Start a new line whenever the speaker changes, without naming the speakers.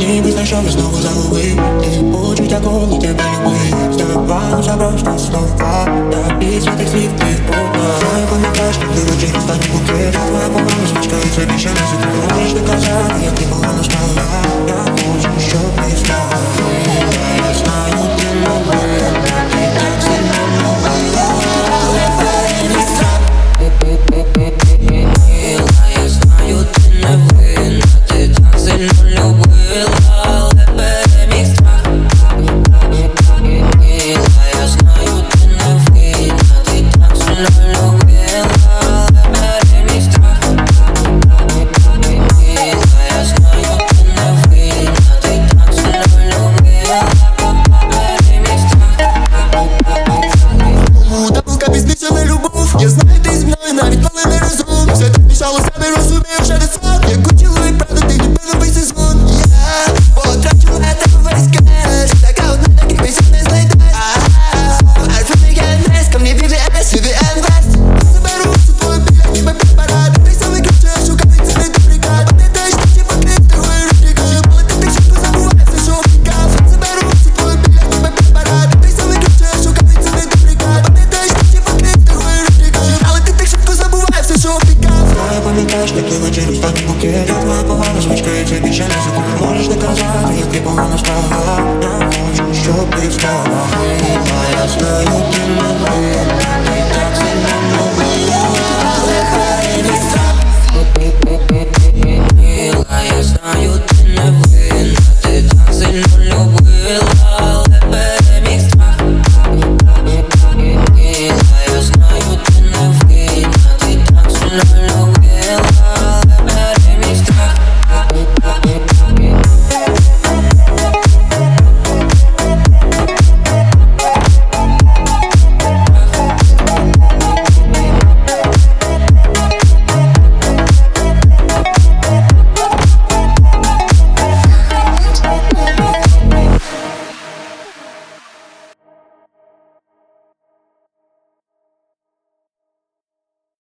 ніби знайшов і знову загубив. Ти почуття, коли тебе любив. Здавалося просто слова, та після тих слів ти одна. Знаю, пам'ятаєш, коли вечір останній букет. Твоя погана смачка і це більше не секрет. Можеш не казати, як ти погано стала. Я хочу, щоб ти стала. Я знаю, ти новина, ти так сильно новина. Але переміг страх.
Я знаю, ти не винна, ти так сильно любила, але переміг страх. Я знаю, ти не винна, ти так сильно любила, але переміг страх. Я знаю, ти не винна, ти так сильно любила, переміг страх.
Мутавка пізничана любов. Я знаю, ти зі мною навіть коли не розум. Все так мішало себе, розумію вже не сон. Як хотіло і правда, ти любив новий сезон. Я потрачу на тебе весь кеш. Така одна, таких пісень не знайдеш. Це не ГНС, ко мне VVS, VVN West. Заберу всю твою біля, ніби препарат. Ти саме ключі, шукаю цілий дублікат. Не те, що ще покрив другої руки. Але ти так швидко забуваєш, все, що втікав. Заберу всю твою біля, ніби препарат. Ти саме ключі, шукаю цілий дублікат. Не те, що ще покрив другої руки. Але ти так швидко забуваєш, все, що втікав.
Знаю, пам'ятаєш, коли вечір останній букет. Твоя погана смачка і це більше не секрет. Можеш не казати, як ти погано стала. Я хочу, щоб ти стала. Я знаю, ти не винна, ти так сильно новина. Але переміг страх.